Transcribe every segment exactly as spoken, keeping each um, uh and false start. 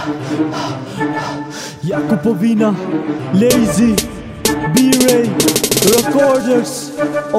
Jakupovina, Lazy, B-Ray, Recorders,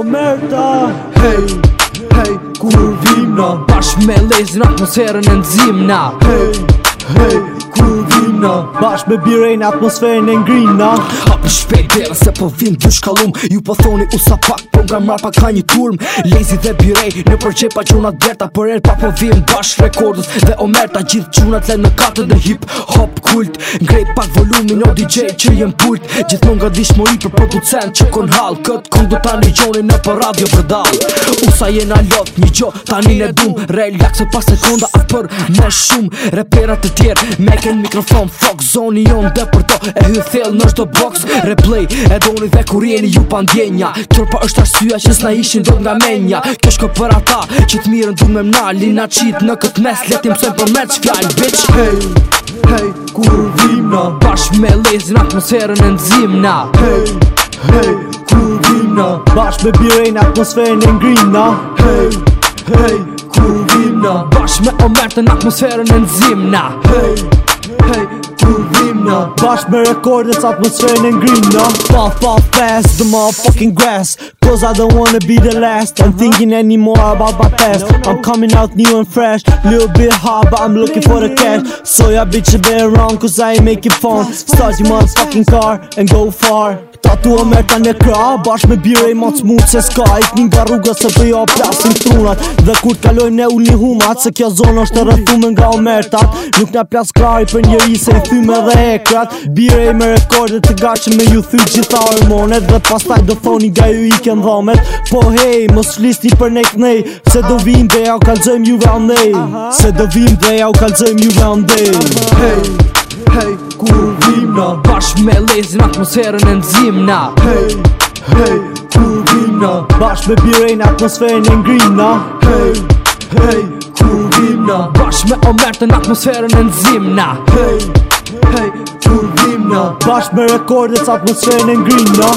Omerta. Hey, hey, kur vim na Bashk me Lazy në atmosferën e nxim na. Hey, hey, kur vim na Bashk me B-Ray në atmosferën e ngrin na. Hap në shpejt dera se po vim të shkallum. Ju po thoni u sa pak, po nga mrapa ka një turm. Lazy dhe B-Ray në përqepa gjunat derta. Për er pa po vim bashk Recorders dhe Omerta. Gjithë gjunat le në katër dhe hip hop kult. Ngrej pak volumin o D J që jem pult. Gjithmon nga dishmori për producent që kon hall. Këtë kong do ta njoni në për radio për dal. Usa jena lot një gjo tani ne dum. Relax se pas sekonda a për me shumë. Reperat të tjerë me ken mikrofon. Fuck zoni jon dhe për to e hy thell në shto box. Replay e doni dhe kur jeni ju pa ndjenja. Qër pa është arsyeja që s'na ishin do nga menja. Kjo shko për ata që t'mirën du me mna. Lina qit në këtë mes letim sojnë për merç fjall bitch. Hey, hey, kur vim na Bashk me Lazy në atmosferën e nxim na. Hey, hey, kur vim na Bashk me B-Ray në atmosferën e ngrin na. Hey, hey, kur vim na Bashk me Omerta në atmosferën e nxim na. Hey, hey, kur vim na Bashk me Recorders atmosferën e ngrin na. Puff puff fast the motherfucking grass. Cause I don't wanna be the last. I'm thinking anymore about my past. I'm coming out new and fresh. Little bit hot but I'm looking for the cash. So yeah bitch you better run cause I ain't making fun. Start your motherfucking car and go far. Tatu Omerta në kra, bashk me B-Ray ma t'smut se s'ka. Ikni nga rruga se të ja plasin trunat. Dhe kur t'kaloj ne uli humat, se kjo zonë është të rëthume nga Omertat. Nuk nga plas krari për njeri se i thyme dhe hekrat. B-Ray me Recorders të gaqe me ju thy gjitha hormonet. Dhe pastaj do thoni nga ju i ken dhamet. Po hej, mos flisni për ne knej, se do vim dhe ja u kalzojm juve andej. Se do vim dhe ja u kalzojm juve andej. Hey, hey, kur vim na Bashk me Lazy në atmosferën e nxim na. Hey, hey, kur vim na Bashk me B-Ray në atmosferën e ngrin na. Hey, hey, kur vim na Bashk me Omerta në atmosferën e nxim na. Hey, hey, kur vim na Bashk me Recorders atmosferën e ngrin na.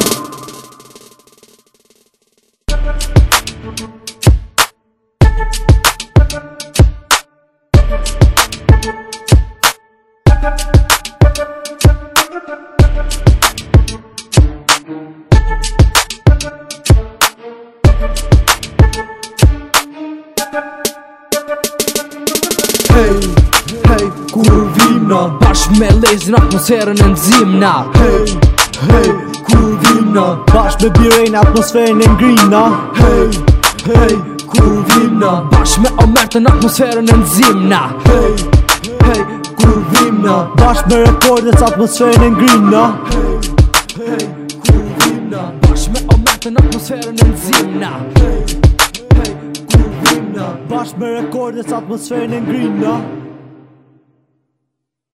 Hey, hey, kur vim na Bashk me Lazy në atmosferën e nxim na. Hey, hey, kur vim na Bashk me B-Ray në atmosferën e ngrin na. Hey, hey, kur vim na Bashk me Omerta në atmosferën e nxim na. Hey, hey, kur vim na Bashk me Recorders atmosferën e ngrin na. Hey, hey, kur vim na Bashk me Omerta në atmosferën e nxim na. Hey, hey, kur vim na Bashk me Recorders atmosferën e ngrin na.